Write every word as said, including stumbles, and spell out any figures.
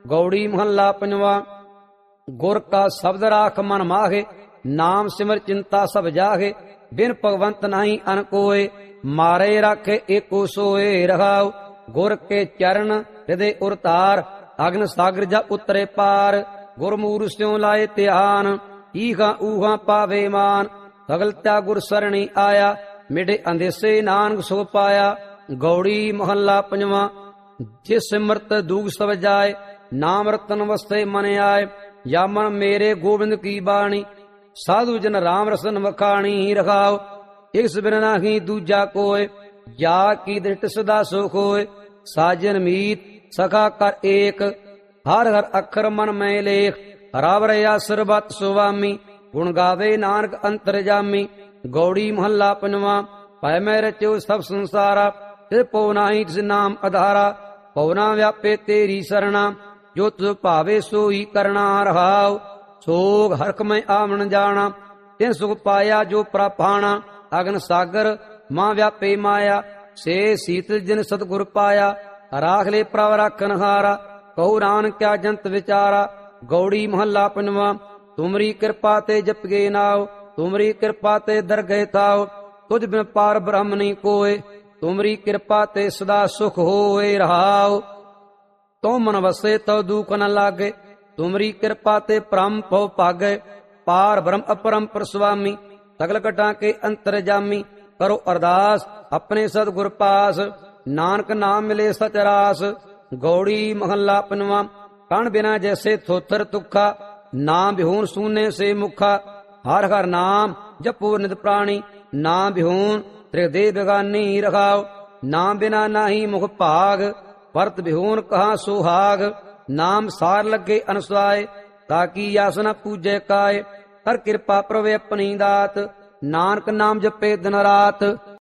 गौड़ी महला पंजवा। गुर का शब्द राख मन माहे, नाम सिमर चिंता सब जागे। बिन भगवंत नहीं अन कोय, मारे राखे एको सोए रहाओ। गुर के चरण हृदय उरतार, अग्न सागर जा उतरे पार। गुरमूर स्यों लाए ध्यान, ईहा ऊहा पावे मान। सगल त्याग गुर सरणी आया, मिटे अंदेसे नानक सो पाया। गौड़ी महला पंजवा। जिस सिमरत दूग सब जाए, नाम रतन वस्ते मन आए। या मन मेरे गोविंद की बाणी, साधु जन राम रसन वखाणी रखाओ। इस बिन नाही दूजा कोय, या की दृष्ट सदा सुख होय। साजन मीत सखा कर एक, हर हर अखर मन में लेख। रावर या सरबत सुवामी, गुण गावे नानक अंतर जामी। गौड़ी महला पंजवा। पै मैं रचो सब संसारा, तिस पो नाही तिस नाम आधारा। पौना व्यापे तेरी सरना, जो तुझ भावे सोई करना रहाओ। सोग हरख में आवन जाना, तिन सुख पाया जो प्रापाना। अगन सागर मां व्यापे माया, से शीतल जिन सतगुर पाया। राख ले प्रभ राखन हारा, कहु नानक क्या जंत विचारा। गौड़ी महला पंजवा। तुमरी कृपा ते जप गे नाव, तुमरी कृपा ते दर गए ताओ। तुझ बिन पार ब्रह्म नहीं कोय, तुमरी कृपा ते सदा सुख होए रहाओ। तो मन वसे तो दुख न लागे, तुमरी कृपा ते परम पव पागे। पार ब्रह्म अपरम पर स्वामी, सगल घटा के अंतर जामी। करो अरदास अपने सतगुर पास, नानक नाम मिले सचरास। गौड़ी महला पंजवा। कण बिना जैसे थोथर तुखा, नाम बिहून सूने से मुखा। हर हर नाम जपो नित प्राणी, नाम बिहून त्रिदे बेगानी रखाओ। नाम बिना नाही मुख भाग, परत बिहून कहाँ सुहाग। नाम सार लगे अनुसाय, ताकि यास न पूजे काय। कर कृपा प्रवे अपनी दात, नानक नाम जपे दिन रात।